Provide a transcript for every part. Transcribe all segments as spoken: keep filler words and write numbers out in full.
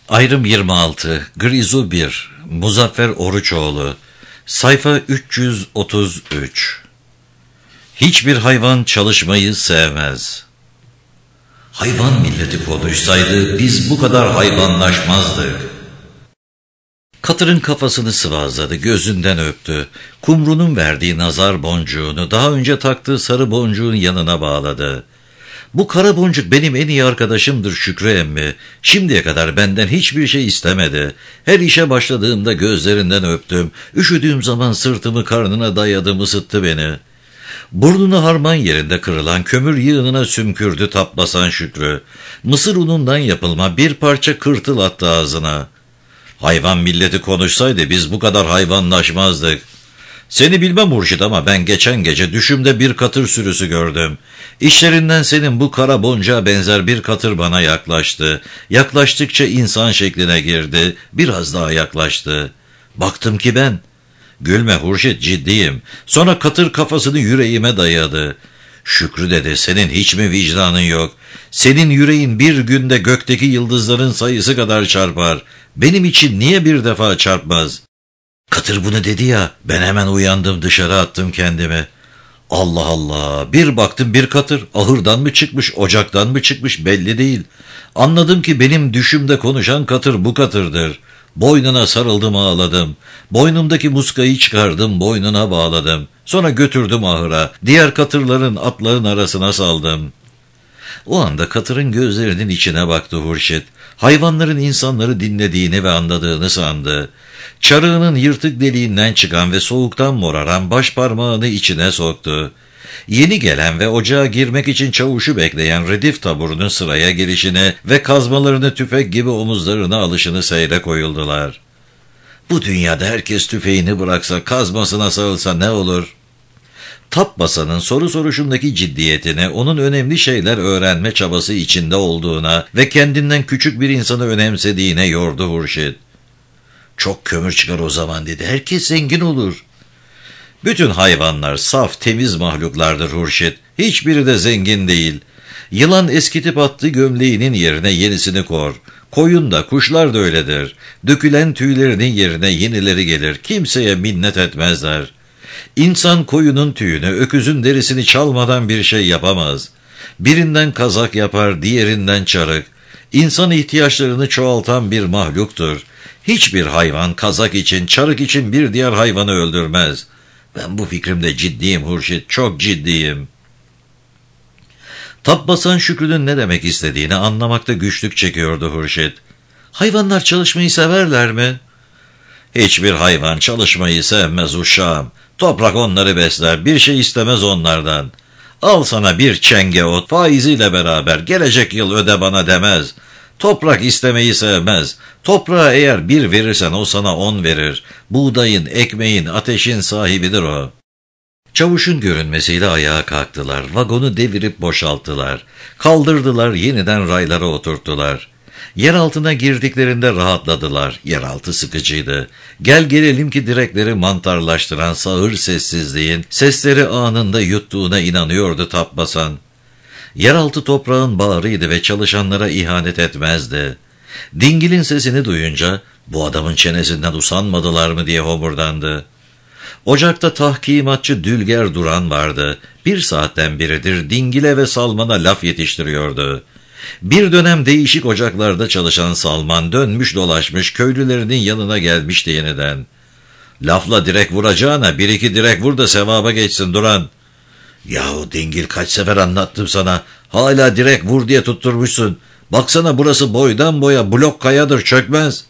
Ayrım yirmi altı, Grizu bir, Muzaffer Oruçoğlu, sayfa üç yüz otuz üç. Hiçbir hayvan çalışmayı sevmez. Hayvan milleti konuşsaydı biz bu kadar hayvanlaşmazdık. Katırın kafasını sıvazladı, gözünden öptü. Kumru'nun verdiği nazar boncuğunu daha önce taktığı sarı boncuğun yanına bağladı. Bu kara boncuk benim en iyi arkadaşımdır Şükrü emmi. Şimdiye kadar benden hiçbir şey istemedi. Her işe başladığımda gözlerinden öptüm. Üşüdüğüm zaman sırtımı karnına dayadım, ısıttı beni. Burnunu harman yerinde kırılan kömür yığınına sümkürdü Tapbasan Şükrü. Mısır unundan yapılma bir parça kırtıl attı ağzına. Hayvan milleti konuşsaydı biz bu kadar hayvanlaşmazdık. Seni bilmem Murşit ama ben geçen gece düşümde bir katır sürüsü gördüm. İşlerinden senin bu kara boncuğa benzer bir katır bana yaklaştı. Yaklaştıkça insan şekline girdi, biraz daha yaklaştı. Baktım ki ben. Gülme Hurşit, ciddiyim. Sonra katır kafasını yüreğime dayadı. Şükrü dedi, senin hiç mi vicdanın yok? Senin yüreğin bir günde gökteki yıldızların sayısı kadar çarpar. Benim için niye bir defa çarpmaz? Katır bunu dedi ya, ben hemen uyandım, dışarı attım kendimi. Allah Allah, bir baktım bir katır, ahırdan mı çıkmış, ocaktan mı çıkmış belli değil. Anladım ki benim düşümde konuşan katır bu katırdır. Boynuna sarıldım, ağladım. Boynumdaki muskayı çıkardım, boynuna bağladım. Sonra götürdüm ahıra, diğer katırların, atların arasına saldım. O anda katırın gözlerinin içine baktı Hurşit. Hayvanların insanları dinlediğini ve anladığını sandı. Çarığının yırtık deliğinden çıkan ve soğuktan moraran baş parmağını içine soktu. Yeni gelen ve ocağa girmek için çavuşu bekleyen redif taburunun sıraya girişine ve kazmalarını tüfek gibi omuzlarına alışını seyre koyuldular. Bu dünyada herkes tüfeğini bıraksa, kazmasına sarılsa ne olur? Tapbasan'ın soru soruşundaki ciddiyetine, onun önemli şeyler öğrenme çabası içinde olduğuna ve kendinden küçük bir insanı önemsediğine yordu Hurşit. Çok kömür çıkar o zaman dedi, herkes zengin olur. Bütün hayvanlar saf, temiz mahluklardır Hurşit, hiçbiri de zengin değil. Yılan eskitip attığı gömleğinin yerine yenisini kor. Koyun da, kuşlar da öyledir. Dökülen tüylerinin yerine yenileri gelir, kimseye minnet etmezler. İnsan koyunun tüyünü, öküzün derisini çalmadan bir şey yapamaz. Birinden kazak yapar, diğerinden çarık. İnsan ihtiyaçlarını çoğaltan bir mahluktur. Hiçbir hayvan kazak için, çarık için bir diğer hayvanı öldürmez. Ben bu fikrimde ciddiyim Hurşit, çok ciddiyim. Tapbasan Şükrü'nün ne demek istediğini anlamakta güçlük çekiyordu Hurşit. Hayvanlar çalışmayı severler mi? Hiçbir hayvan çalışmayı sevmez uşağım. Toprak onları besler, bir şey istemez onlardan. Al sana bir çenge ot, faiziyle beraber gelecek yıl öde bana demez. Toprak istemeyi sevmez. Toprağa eğer bir verirsen o sana on verir. Buğdayın, ekmeğin, ateşin sahibidir o. Çavuşun görünmesiyle ayağa kalktılar. Vagonu devirip boşalttılar. Kaldırdılar, yeniden raylara oturttular. Yer altına girdiklerinde rahatladılar. Yeraltı sıkıcıydı. Gel gelelim ki direkleri mantarlaştıran sağır sessizliğin sesleri anında yuttuğuna inanıyordu Tapbasan. Yeraltı toprağın bağrıydı ve çalışanlara ihanet etmezdi. Dingil'in sesini duyunca bu adamın çenesinden usanmadılar mı diye homurdandı. Ocakta tahkimatçı Dülger Duran vardı. Bir saatten beridir Dingil'e ve Salman'a laf yetiştiriyordu. Bir dönem değişik ocaklarda çalışan Salman dönmüş dolaşmış köylülerinin yanına gelmişti yeniden. Lafla direk vuracağına bir iki direk vur da sevaba geçsin Duran. Yahu Dingil, kaç sefer anlattım sana, hala direk vur diye tutturmuşsun. Baksana burası boydan boya blok kayadır, çökmez.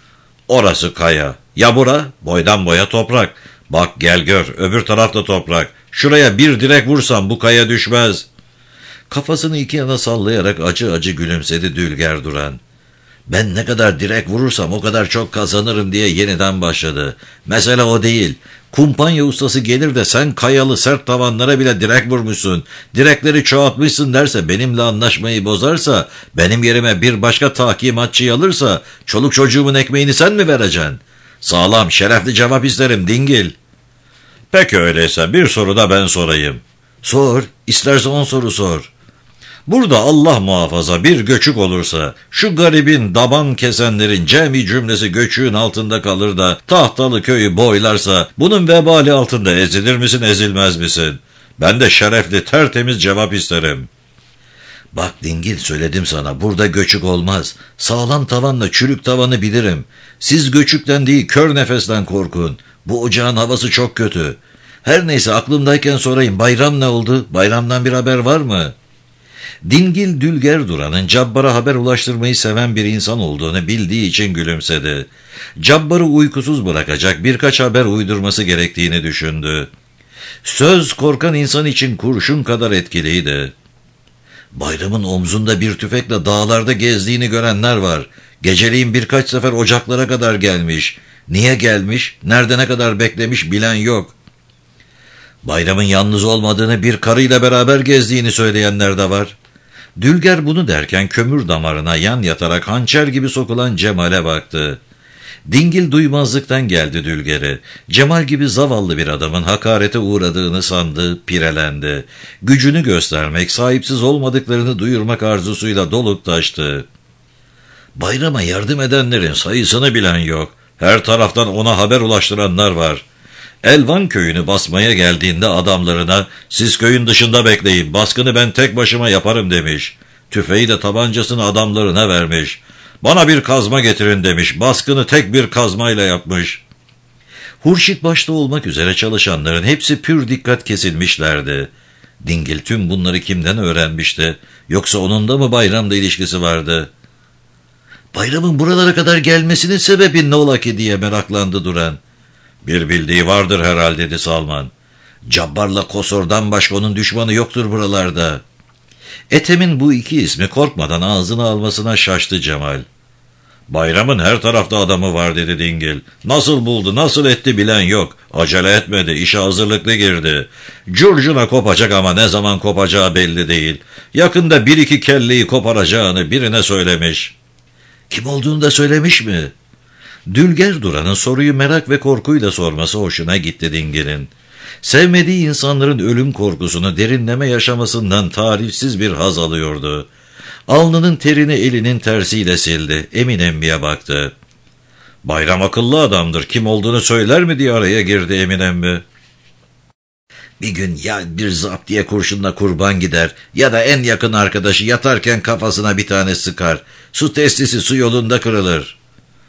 Orası kaya, ya bura boydan boya toprak. Bak gel gör, öbür tarafta toprak. Şuraya bir direk vursam bu kaya düşmez. Kafasını iki yana sallayarak acı acı gülümsedi Dülger Duran. Ben ne kadar direk vurursam o kadar çok kazanırım diye yeniden başladı. Mesele o değil. Kumpanya ustası gelir de sen kayalı sert tavanlara bile direk vurmuşsun, direkleri çoğaltmışsın derse, benimle anlaşmayı bozarsa, benim yerime bir başka tahkimatçıyı alırsa, çoluk çocuğumun ekmeğini sen mi vereceksin? Sağlam, şerefli cevap isterim Dingil. Peki öyleyse bir soru da ben sorayım. Sor, isterse on soru sor. Burada Allah muhafaza bir göçük olursa, şu garibin, daban kesenlerin cemi cümlesi göçüğün altında kalır da tahtalı köyü boylarsa, bunun vebali altında ezilir misin, ezilmez misin? Ben de şerefli, tertemiz cevap isterim. Bak dingil, söyledim sana, burada göçük olmaz. Sağlam tavanla çürük tavanı bilirim. Siz göçükten değil, kör nefesten korkun. Bu ocağın havası çok kötü. Her neyse, aklımdayken sorayım, bayram ne oldu? Bayramdan bir haber var mı? Dingil, Dülger Duran'ın Cabbar'a haber ulaştırmayı seven bir insan olduğunu bildiği için gülümsedi. Cabbar'ı uykusuz bırakacak birkaç haber uydurması gerektiğini düşündü. Söz korkan insan için kurşun kadar etkiliydi. Bayramın omzunda bir tüfekle dağlarda gezdiğini görenler var. Geceliğin birkaç sefer ocaklara kadar gelmiş. Niye gelmiş, nerede ne kadar beklemiş bilen yok. Bayramın yalnız olmadığını, bir karıyla beraber gezdiğini söyleyenler de var. Dülger bunu derken kömür damarına yan yatarak hançer gibi sokulan Cemal'e baktı. Dingil duymazlıktan geldi Dülger'e. Cemal gibi zavallı bir adamın hakarete uğradığını sandı, pirelendi. Gücünü göstermek, sahipsiz olmadıklarını duyurmak arzusuyla dolup taştı. Bayrama yardım edenlerin sayısını bilen yok. Her taraftan ona haber ulaştıranlar var. Elvan köyünü basmaya geldiğinde adamlarına, siz köyün dışında bekleyin, baskını ben tek başıma yaparım demiş. Tüfeği de tabancasını adamlarına vermiş. Bana bir kazma getirin demiş, baskını tek bir kazmayla yapmış. Hurşit başta olmak üzere çalışanların hepsi pür dikkat kesilmişlerdi. Dingil tüm bunları kimden öğrenmişti? Yoksa onun da mı bayramla ilişkisi vardı? Bayramın buralara kadar gelmesinin sebebi ne ola ki diye meraklandı Duran. Bir bildiği vardır herhalde dedi Salman. Cabbar'la Kosor'dan başka onun düşmanı yoktur buralarda. Ethem'in bu iki ismi korkmadan ağzına almasına şaştı Cemal. Bayramın her tarafta adamı var dedi Dingil. Nasıl buldu, nasıl etti bilen yok. Acele etmedi, işe hazırlıklı girdi. Curcuna kopacak ama ne zaman kopacağı belli değil. Yakında bir iki kelleyi koparacağını birine söylemiş. Kim olduğunu da söylemiş mi? Dülger Duran'ın soruyu merak ve korkuyla sorması hoşuna gitti Dingil'in. Sevmediği insanların ölüm korkusunu derinleme yaşamasından tarifsiz bir haz alıyordu. Alnının terini elinin tersiyle sildi. Emin Emmi'ye baktı. Bayram akıllı adamdır, kim olduğunu söyler mi diye araya girdi Emin Emmi. Bir gün ya bir zaptiye kurşunla kurban gider ya da en yakın arkadaşı yatarken kafasına bir tane sıkar. Su testisi su yolunda kırılır.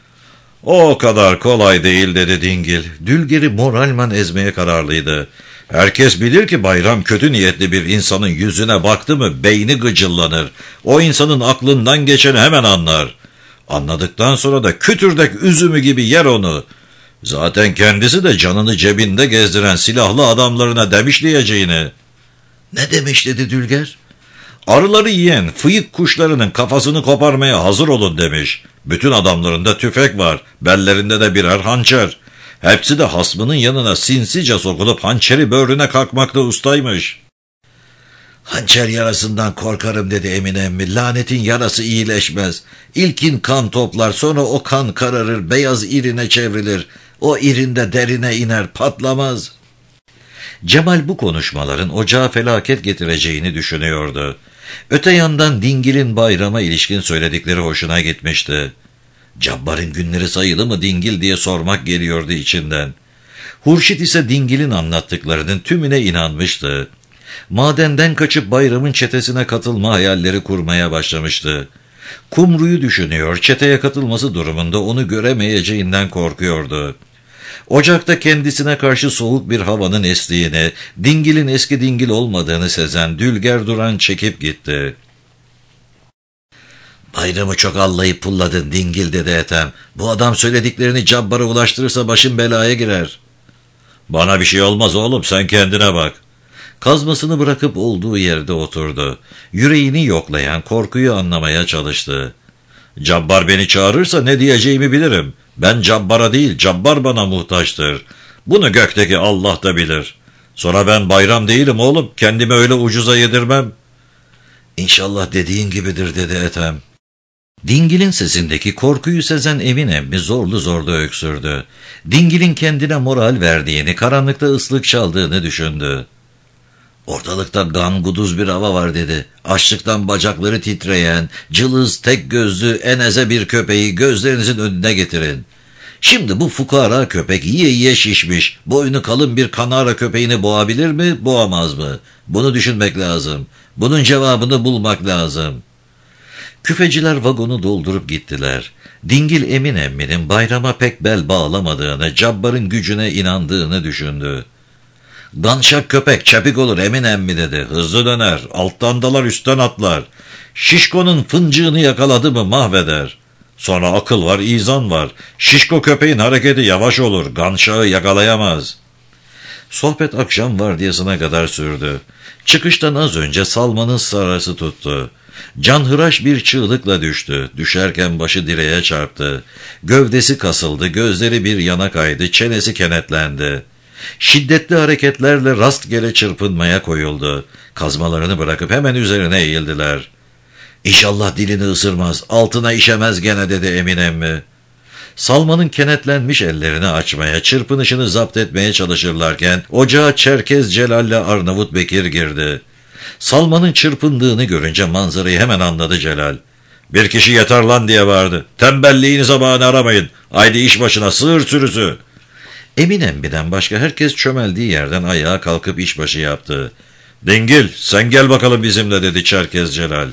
O kadar kolay değil dedi Dingil. Dülger'i moralman ezmeye kararlıydı. Herkes bilir ki Bayram kötü niyetli bir insanın yüzüne baktı mı beyni gıcıllanır. O insanın aklından geçeni hemen anlar. Anladıktan sonra da kütürdek üzümü gibi yer onu. Zaten kendisi de canını cebinde gezdiren silahlı adamlarına demiş diyeceğini. Ne demiş dedi Dülger? Arıları yiyen fıyık kuşlarının kafasını koparmaya hazır olun demiş. Bütün adamlarında tüfek var, bellerinde de birer hançer. Hepsi de hasmının yanına sinsice sokulup hançeri böğrüne kalkmakta ustaymış. Hançer yarasından korkarım dedi Emin Emmi. Lanetin yarası iyileşmez. İlkin kan toplar, sonra o kan kararır, beyaz irine çevrilir. O irinde derine iner, patlamaz. Cemal bu konuşmaların ocağa felaket getireceğini düşünüyordu. Öte yandan Dingil'in Bayram'a ilişkin söyledikleri hoşuna gitmişti. Cabbar'ın günleri sayılı mı Dingil diye sormak geliyordu içinden. Hurşit ise Dingil'in anlattıklarının tümüne inanmıştı. Madenden kaçıp Bayram'ın çetesine katılma hayalleri kurmaya başlamıştı. Kumru'yu düşünüyor, çeteye katılması durumunda onu göremeyeceğinden korkuyordu. Ocakta kendisine karşı soğuk bir havanın estiğini, Dingil'in eski Dingil olmadığını sezen Dülger Duran çekip gitti. Bayramı çok allayıp pulladın Dingil dedi Ethem. Bu adam söylediklerini Cabbar'a ulaştırırsa başın belaya girer. Bana bir şey olmaz oğlum, sen kendine bak. Kazmasını bırakıp olduğu yerde oturdu. Yüreğini yoklayan korkuyu anlamaya çalıştı. Cabbar beni çağırırsa ne diyeceğimi bilirim. Ben Cabbar'a değil, Cabbar bana muhtaçtır. Bunu gökteki Allah da bilir. Sonra ben Bayram değilim oğlum, kendimi öyle ucuza yedirmem. İnşallah dediğin gibidir dedi Ethem. Dingil'in sesindeki korkuyu sezen Emin Emmi zorlu zorlu öksürdü. Dingil'in kendine moral verdiğini, karanlıkta ıslık çaldığını düşündü. Ortalıkta ganguduz bir hava var dedi. Açlıktan bacakları titreyen, cılız, tek gözlü, eneze bir köpeği gözlerinizin önüne getirin. Şimdi bu fukara köpek yiye yiye şişmiş, boynu kalın bir kanara köpeğini boğabilir mi, boğamaz mı? Bunu düşünmek lazım. Bunun cevabını bulmak lazım. Küfeciler vagonu doldurup gittiler. Dingil Emin emminin bayrama pek bel bağlamadığını, Cabbar'ın gücüne inandığını düşündü. Danşak köpek çepik olur Emin emmi dedi. Hızlı döner, alttan dalar üstten atlar. Şişko'nun fıncığını yakaladı mı mahveder. Sonra akıl var, izan var. Şişko köpeğin hareketi yavaş olur, ganşağı yakalayamaz. Sohbet akşam vardiyasına kadar sürdü. Çıkıştan az önce Salman'ın sarası tuttu. Canhıraş bir çığlıkla düştü. Düşerken başı direğe çarptı. Gövdesi kasıldı, gözleri bir yana kaydı, çenesi kenetlendi. Şiddetli hareketlerle rastgele çırpınmaya koyuldu. Kazmalarını bırakıp hemen üzerine eğildiler. İnşallah dilini ısırmaz, altına işemez gene dedi Emin emmi. Salman'ın kenetlenmiş ellerini açmaya, çırpınışını zapt etmeye çalışırlarken ocağa Çerkez Celal'le Arnavut Bekir girdi. Salman'ın çırpındığını görünce manzarayı hemen anladı Celal. Bir kişi yeter lan diye bağırdı. Tembelliğinize bahane aramayın. Haydi iş başına sığır sürüsü. Emin emmiden başka herkes çömeldiği yerden ayağa kalkıp işbaşı yaptı. Dingil sen gel bakalım bizimle dedi Çerkez Celal.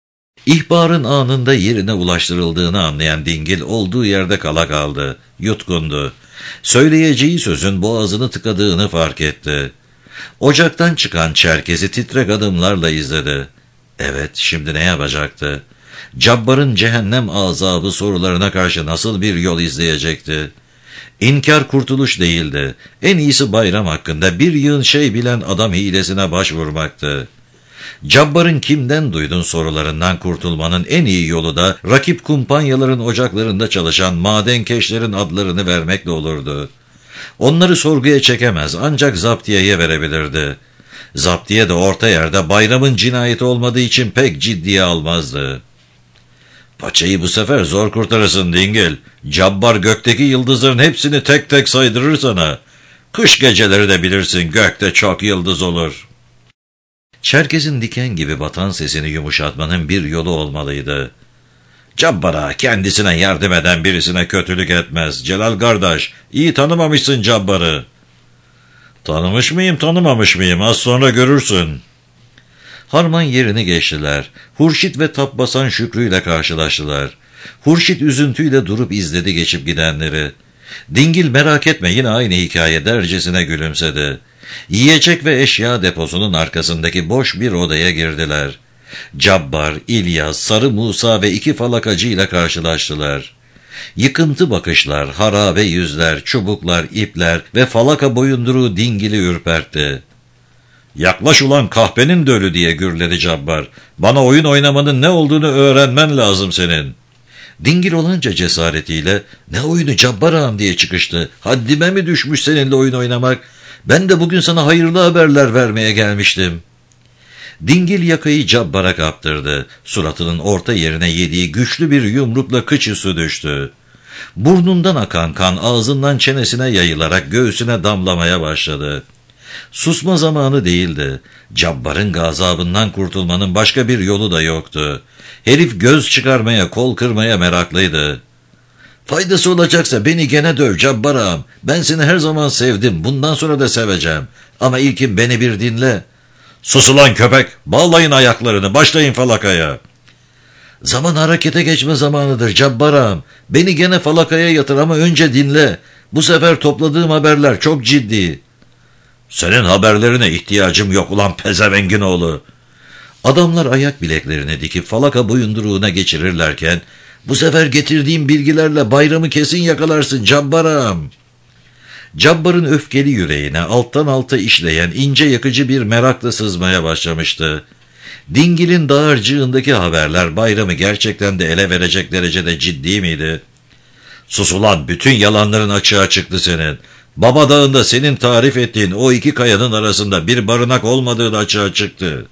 İhbarın anında yerine ulaştırıldığını anlayan Dingil olduğu yerde kala kaldı, yutkundu. Söyleyeceği sözün boğazını tıkadığını fark etti. Ocaktan çıkan Çerkez'i titrek adımlarla izledi. Evet, şimdi ne yapacaktı? Cabbar'ın cehennem azabı sorularına karşı nasıl bir yol izleyecekti? İnkar kurtuluş değildi. En iyisi bayram hakkında bir yığın şey bilen adam hilesine başvurmaktı. Cabbar'ın kimden duydun sorularından kurtulmanın en iyi yolu da rakip kumpanyaların ocaklarında çalışan madenkeşlerin adlarını vermekle olurdu. Onları sorguya çekemez ancak zaptiyeye verebilirdi. Zaptiye de orta yerde bayramın cinayeti olmadığı için pek ciddiye almazdı. Paçayı bu sefer zor kurtarırsın Dingil. Cabbar gökteki yıldızların hepsini tek tek saydırır sana. Kış geceleri de bilirsin gökte çok yıldız olur. Çerkez'in diken gibi batan sesini yumuşatmanın bir yolu olmalıydı. Cabbar'a kendisine yardım eden birisine kötülük etmez. Celal kardeş, iyi tanımamışsın Cabbar'ı. Tanımış mıyım, tanımamış mıyım? Az sonra görürsün. Harman yerini geçtiler. Hurşit ve tap basan Şükrü ile karşılaştılar. Hurşit üzüntüyle durup izledi geçip gidenleri. Dingil merak etme yine aynı hikaye dercesine gülümsedi. Yiyecek ve eşya deposunun arkasındaki boş bir odaya girdiler. Cabbar, İlyas, Sarı Musa ve iki falakacı ile karşılaştılar. Yıkıntı bakışlar, harabe yüzler, çubuklar, ipler ve falaka boyunduruğu Dingil'i ürpertti. Yaklaş ulan kahpenin dölü diye gürledi Cabbar. Bana oyun oynamanın ne olduğunu öğrenmen lazım senin. Dingil olanca cesaretiyle ne oyunu Cabbar ağam diye çıkıştı. Haddime mi düşmüş seninle oyun oynamak? Ben de bugün sana hayırlı haberler vermeye gelmiştim. Dingil yakayı Cabbar'a kaptırdı. Suratının orta yerine yediği güçlü bir yumrukla kıçısı düştü. Burnundan akan kan ağzından çenesine yayılarak göğsüne damlamaya başladı. Susma zamanı değildi. Cabbar'ın gazabından kurtulmanın başka bir yolu da yoktu. Herif göz çıkarmaya, kol kırmaya meraklıydı. Faydası olacaksa beni gene döv Cabbar ağam. Ben seni her zaman sevdim, bundan sonra da seveceğim. Ama ilkin beni bir dinle. Sus ulan köpek, bağlayın ayaklarını, başlayın falakaya. Zaman harekete geçme zamanıdır Cabbar ağam. Beni gene falakaya yatır ama önce dinle. Bu sefer topladığım haberler çok ciddi. Senin haberlerine ihtiyacım yok ulan pezevengin oğlu. Adamlar ayak bileklerini dikip falaka boyunduruğuna geçirirlerken, bu sefer getirdiğim bilgilerle bayramı kesin yakalarsın Cabbar ağam. Cabbar'ın öfkeli yüreğine alttan alta işleyen ince yakıcı bir merakla sızmaya başlamıştı. Dingil'in dağarcığındaki haberler bayramı gerçekten de ele verecek derecede ciddi miydi? Sus ulan, bütün yalanların açığa çıktı senin. Baba Dağı'nda senin tarif ettiğin o iki kayanın arasında bir barınak olmadığı da açığa çıktı.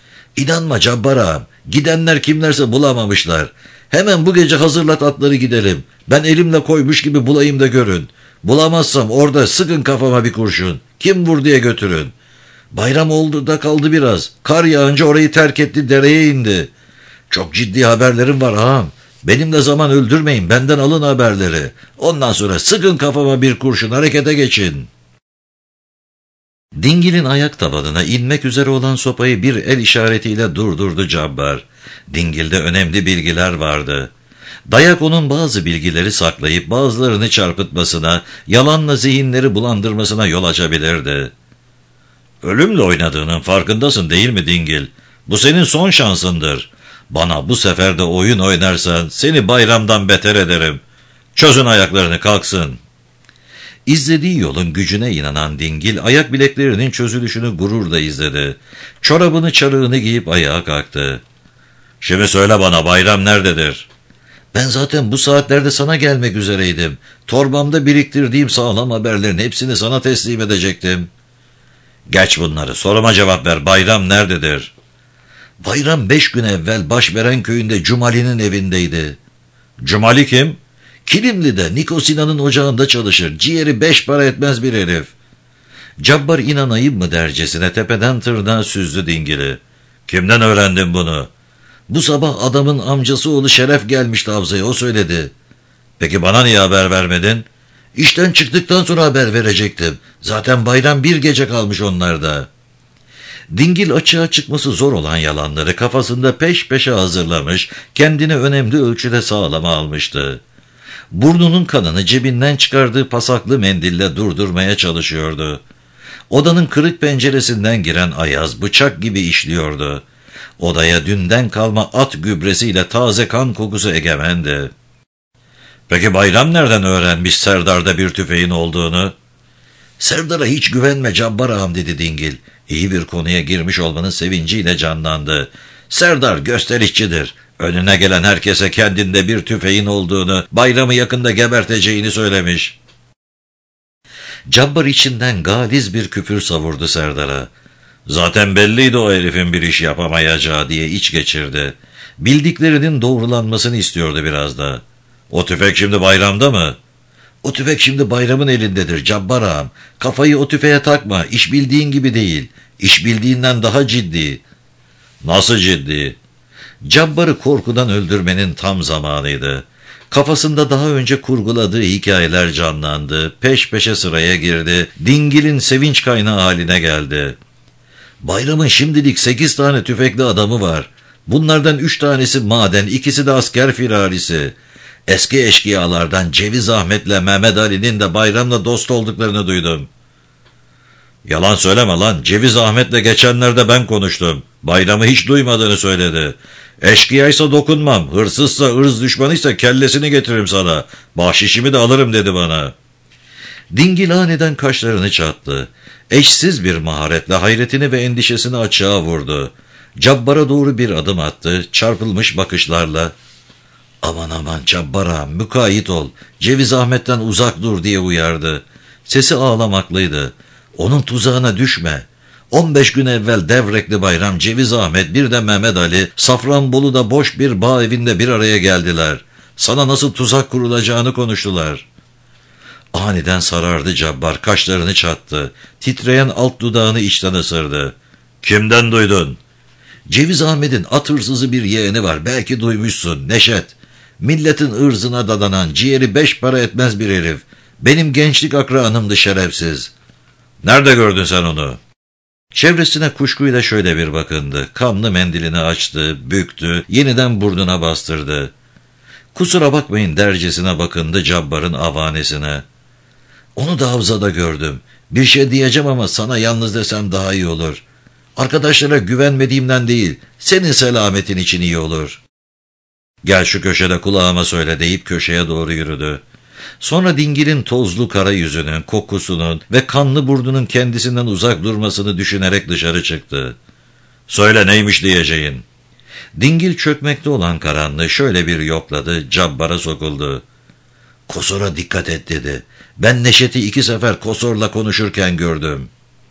İnanma Cabbar ağam, gidenler kimlerse bulamamışlar. Hemen bu gece hazırlat atları gidelim. Ben elimle koymuş gibi bulayım da görün. Bulamazsam orada sıkın kafama bir kurşun. Kim vur diye götürün. Bayram oldu da kaldı biraz. Kar yağınca orayı terk etti, dereye indi. Çok ciddi haberlerim var ağam. Benimle zaman öldürmeyin, benden alın haberleri. Ondan sonra sıkın kafama bir kurşun, harekete geçin. Dingil'in ayak tabanına inmek üzere olan sopayı bir el işaretiyle durdurdu Cabbar. Dingil'de önemli bilgiler vardı. Dayak onun bazı bilgileri saklayıp bazılarını çarpıtmasına, yalanla zihinleri bulandırmasına yol açabilirdi. Ölümle oynadığının farkındasın değil mi Dingil? Bu senin son şansındır. Bana bu sefer de oyun oynarsan seni bayramdan beter ederim. Çözün ayaklarını, kalksın. İzlediği yolun gücüne inanan Dingil ayak bileklerinin çözülüşünü gururla izledi. Çorabını çarığını giyip ayağa kalktı. Şimdi söyle bana, bayram nerededir? Ben zaten bu saatlerde sana gelmek üzereydim. Torbamda biriktirdiğim sağlam haberlerin hepsini sana teslim edecektim. Geç bunları, soruma cevap ver, bayram nerededir? Bayram beş gün evvel Başveren köyünde Cumali'nin evindeydi. Cumali kim? Kilimli'de Niko Sinan'ın ocağında çalışır. Ciğeri beş para etmez bir herif. Cabbar inanayım mı dercesine tepeden tırnağa süzdü Dingil'i. Kimden öğrendin bunu? Bu sabah adamın amcası oğlu Şeref gelmişti Havza'ya, o söyledi. Peki bana niye haber vermedin? İşten çıktıktan sonra haber verecektim. Zaten bayram bir gece kalmış onlarda. Dingil açığa çıkması zor olan yalanları kafasında peş peşe hazırlamış, kendini önemli ölçüde sağlama almıştı. Burnunun kanını cebinden çıkardığı pasaklı mendille durdurmaya çalışıyordu. Odanın kırık penceresinden giren ayaz bıçak gibi işliyordu. Odaya dünden kalma at gübresiyle taze kan kokusu egemendi. Peki bayram nereden öğrenmiş Serdar'da bir tüfeğin olduğunu? Serdar'a hiç güvenme Cabbar ağam, dedi Dingil. İyi bir konuya girmiş olmanın sevinciyle canlandı. Serdar gösterişçidir. Önüne gelen herkese kendinde bir tüfeğin olduğunu, bayramı yakında geberteceğini söylemiş. Cabbar içinden galiz bir küfür savurdu Serdar'a. Zaten belliydi o herifin bir iş yapamayacağı diye iç geçirdi. Bildiklerinin doğrulanmasını istiyordu biraz da. O tüfek şimdi bayramda mı? O tüfek şimdi bayramın elindedir Cabbar ağam. Kafayı o tüfeğe takma, iş bildiğin gibi değil. İş bildiğinden daha ciddi. Nasıl ciddi? Cabbar'ı korkudan öldürmenin tam zamanıydı. Kafasında daha önce kurguladığı hikayeler canlandı, peş peşe sıraya girdi, Dingil'in sevinç kaynağı haline geldi. Bayramın şimdilik sekiz tane tüfekli adamı var. Bunlardan üç tanesi maden, ikisi de asker firarisi. Eski eşkıyalardan Ceviz Ahmet'le Mehmet Ali'nin de bayramla dost olduklarını duydum. Yalan söyleme lan, Ceviz Ahmet'le geçenlerde ben konuştum. Bayramı hiç duymadığını söyledi. Eşkıyaysa dokunmam, hırsızsa, ırz düşmanıysa kellesini getiririm sana. Bahşişimi de alırım dedi bana. Dingil aniden kaşlarını çattı. Eşsiz bir maharetle hayretini ve endişesini açığa vurdu. Cabbar'a doğru bir adım attı, çarpılmış bakışlarla. Aman aman Cabbar ağam, mükayit ol, Ceviz Ahmet'ten uzak dur diye uyardı. Sesi ağlamaklıydı. Onun tuzağına düşme. on beş gün evvel Devrekli Bayram, Ceviz Ahmet, bir de Mehmet Ali, Safranbolu'da boş bir bağ evinde bir araya geldiler. Sana nasıl tuzak kurulacağını konuştular. Aniden sarardı Cabbar, kaşlarını çattı. Titreyen alt dudağını içten ısırdı. Kimden duydun? Ceviz Ahmet'in at hırsızı bir yeğeni var, belki duymuşsun, Neşet. Milletin ırzına dadanan, ciğeri beş para etmez bir herif. Benim gençlik akranımdı şerefsiz. Nerede gördün sen onu? Çevresine kuşkuyla şöyle bir bakındı. Kanlı mendilini açtı, büktü, yeniden burnuna bastırdı. Kusura bakmayın dercesine bakındı Cabbar'ın avanesine. Onu da Havza'da gördüm. Bir şey diyeceğim ama sana yalnız desem daha iyi olur. Arkadaşlara güvenmediğimden değil, senin selametin için iyi olur. Gel şu köşede kulağıma söyle deyip köşeye doğru yürüdü. Sonra Dingil'in tozlu kara yüzünün, kokusunun ve kanlı burnunun kendisinden uzak durmasını düşünerek dışarı çıktı. Söyle neymiş diyeceğin. Dingil çökmekte olan karanlığı şöyle bir yokladı, Cabbar'a sokuldu. Kosor'a dikkat et dedi. Ben Neşet'i iki sefer Kosor'la konuşurken gördüm.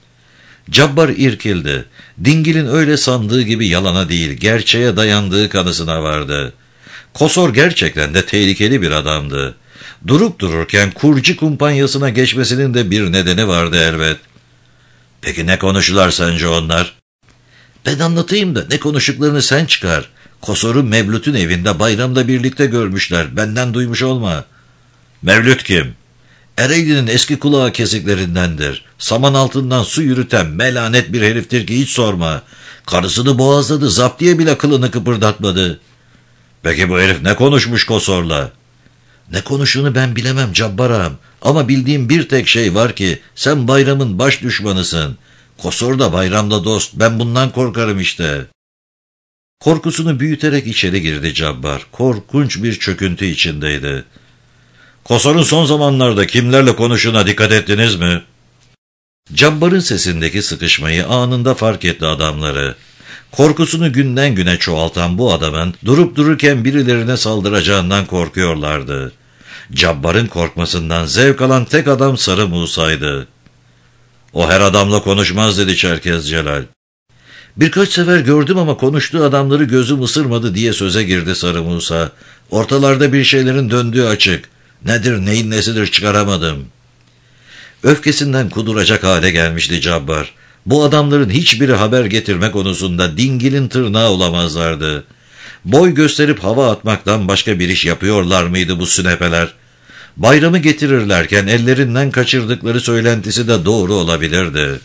Cabbar irkildi. Dingil'in öyle sandığı gibi yalana değil, gerçeğe dayandığı kanısına vardı. Kosor gerçekten de tehlikeli bir adamdı. Durup dururken kurcu kumpanyasına geçmesinin de bir nedeni vardı elbet. Peki ne konuşular sence onlar? Ben anlatayım da ne konuştuklarını sen çıkar. Kosor'u Mevlüt'ün evinde bayramda birlikte görmüşler. Benden duymuş olma. Mevlüt kim? Ereğli'nin eski kulağı kesiklerindendir. Saman altından su yürüten melanet bir heriftir ki hiç sorma. Karısını boğazladı, zaptiye bile kılını kıpırdatmadı. Peki bu herif ne konuşmuş Kosor'la? Ne konuştuğunu ben bilemem Cabbar ağam. Ama bildiğim bir tek şey var ki sen bayramın baş düşmanısın. Kosor da bayramda dost. Ben bundan korkarım işte. Korkusunu büyüterek içeri girdi Cabbar. Korkunç bir çöküntü içindeydi. Kosor'un son zamanlarda kimlerle konuştuğuna dikkat ettiniz mi? Cabbar'ın sesindeki sıkışmayı anında fark etti adamları. Korkusunu günden güne çoğaltan bu adamın durup dururken birilerine saldıracağından korkuyorlardı. Cabbar'ın korkmasından zevk alan tek adam Sarı Musa'ydı. O her adamla konuşmaz dedi Çerkez Celal. Birkaç sefer gördüm ama konuştuğu adamları gözüm ısırmadı diye söze girdi Sarı Musa. Ortalarda bir şeylerin döndüğü açık. Nedir neyin nesidir çıkaramadım. Öfkesinden kuduracak hale gelmişti Cabbar. Bu adamların hiçbiri haber getirme konusunda dingilin tırnağı olamazlardı. Boy gösterip hava atmaktan başka bir iş yapıyorlar mıydı bu sünepeler? Bayramı getirirlerken ellerinden kaçırdıkları söylentisi de doğru olabilirdi.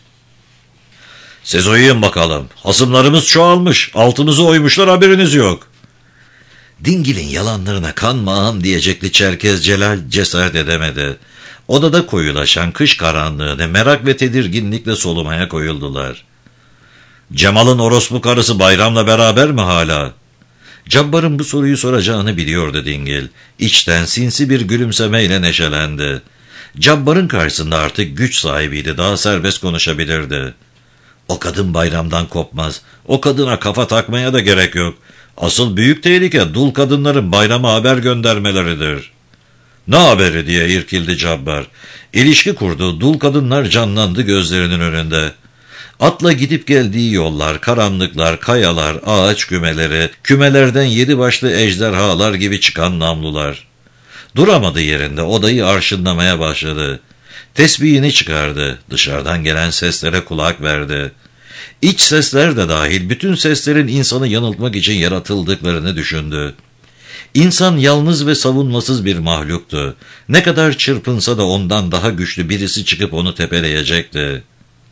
Siz uyuyun bakalım. Hasımlarımız çoğalmış. Altımızı oymuşlar, haberiniz yok. Dingil'in yalanlarına kanma ağam diyecekti Çerkez Celal, cesaret edemedi. Odada koyulaşan kış karanlığını merak ve tedirginlikle solumaya koyuldular. Cemal'ın orospu karısı Bayram'la beraber mi hala? Cabbar'ın bu soruyu soracağını biliyordu Dingil. İçten sinsi bir gülümsemeyle neşelendi. Cabbar'ın karşısında artık güç sahibiydi, daha serbest konuşabilirdi. O kadın Bayram'dan kopmaz. O kadına kafa takmaya da gerek yok. Asıl büyük tehlike dul kadınların Bayram'a haber göndermeleridir. Ne haberi diye irkildi Cabbar. İlişki kurdu, dul kadınlar canlandı gözlerinin önünde. Atla gidip geldiği yollar, karanlıklar, kayalar, ağaç kümeleri, kümelerden yedi başlı ejderhalar gibi çıkan namlular. Duramadı yerinde, odayı arşınlamaya başladı. Tesbihini çıkardı, dışarıdan gelen seslere kulak verdi. İç sesler de dahil bütün seslerin insanı yanıltmak için yaratıldıklarını düşündü. İnsan yalnız ve savunmasız bir mahluktu. Ne kadar çırpınsa da ondan daha güçlü birisi çıkıp onu tepeleyecekti.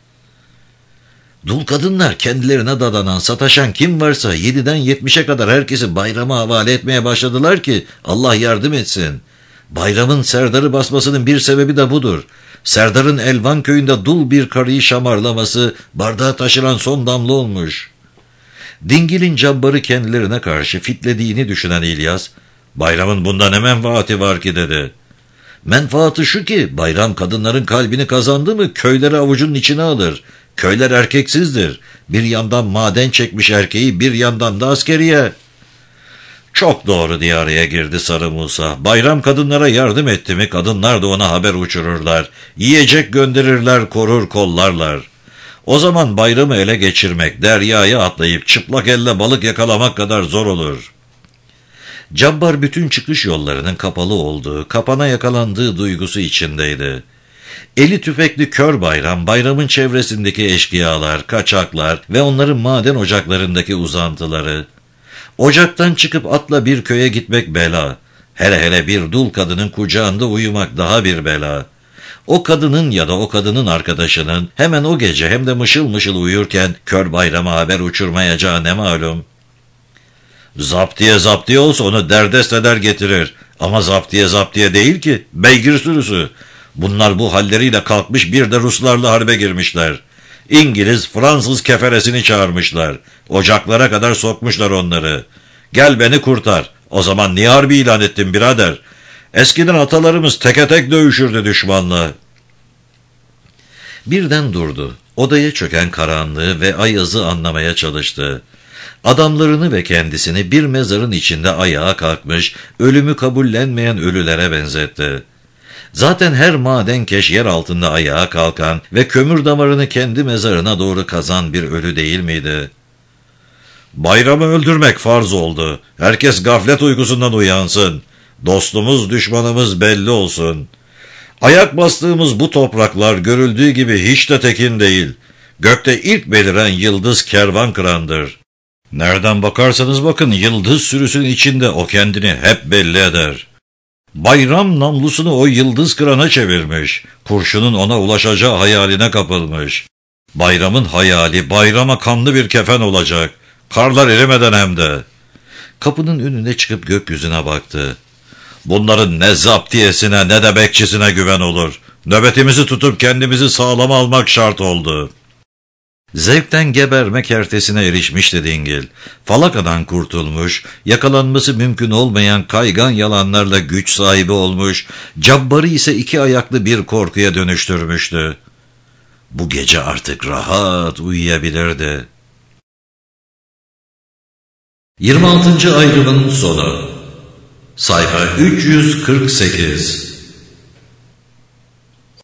Dul kadınlar kendilerine dadanan, sataşan kim varsa yediden yetmişe kadar herkesi Bayram'a havale etmeye başladılar ki Allah yardım etsin. Bayramın Serdar'ı basmasının bir sebebi de budur. Serdar'ın Elvan köyünde dul bir karıyı şamarlaması bardağa taşıran son damla olmuş. Dingil'in Cabbar'ı kendilerine karşı fitlediğini düşünen İlyas, Bayram'ın bunda ne menfaati var ki dedi. Menfaati şu ki Bayram kadınların kalbini kazandı mı köyleri avucunun içine alır. Köyler erkeksizdir. Bir yandan maden çekmiş erkeği, bir yandan da askeriye. Çok doğru diye araya girdi Sarı Musa. Bayram kadınlara yardım etti mi kadınlar da ona haber uçururlar. Yiyecek gönderirler, korur kollarlar. O zaman Bayram'ı ele geçirmek, deryaya atlayıp çıplak elle balık yakalamak kadar zor olur. Cabbar bütün çıkış yollarının kapalı olduğu, kapana yakalandığı duygusu içindeydi. Eli tüfekli kör Bayram, Bayram'ın çevresindeki eşkıyalar, kaçaklar ve onların maden ocaklarındaki uzantıları. Ocaktan çıkıp atla bir köye gitmek bela. Hele hele bir dul kadının kucağında uyumak daha bir bela. O kadının ya da o kadının arkadaşının hemen o gece hem de mışıl mışıl uyurken kör Bayram'a haber uçurmayacağı ne malum. Zaptiye zaptiye olsa onu derdest eder getirir. Ama zaptiye zaptiye değil ki, beygir sürüsü. Bunlar bu halleriyle kalkmış bir de Ruslarla harbe girmişler. İngiliz, Fransız keferesini çağırmışlar. Ocaklara kadar sokmuşlar onları. Gel beni kurtar. O zaman niye harbi ilan ettin birader? Eskiden atalarımız teke tek dövüşürdü düşmanla. Birden durdu. Odaya çöken karanlığı ve ayazı anlamaya çalıştı. Adamlarını ve kendisini bir mezarın içinde ayağa kalkmış, ölümü kabullenmeyen ölülere benzetti. Zaten her madenkeş yer altında ayağa kalkan ve kömür damarını kendi mezarına doğru kazan bir ölü değil miydi? Bayramı öldürmek farz oldu. Herkes gaflet uykusundan uyansın. Dostumuz düşmanımız belli olsun. Ayak bastığımız bu topraklar görüldüğü gibi hiç de tekin değil. Gökte ilk beliren yıldız kervankırandır. Nereden bakarsanız bakın yıldız sürüsünün içinde o kendini hep belli eder. Bayram namlusunu o yıldız kırana çevirmiş. Kurşunun ona ulaşacağı hayaline kapılmış. Bayramın hayali bayrama kanlı bir kefen olacak. Karlar erimeden hem de. Kapının önüne çıkıp gökyüzüne baktı. Bunların ne zaptiyesine ne de bekçisine güven olur. Nöbetimizi tutup kendimizi sağlama almak şart oldu. Zevkten geberme kertesine erişmişti Dingil. Falakadan kurtulmuş, yakalanması mümkün olmayan kaygan yalanlarla güç sahibi olmuş, Cabbar'ı ise iki ayaklı bir korkuya dönüştürmüştü. Bu gece artık rahat uyuyabilirdi. yirmi altıncı ayrımın sonu. Sayfa üç yüz kırk sekiz.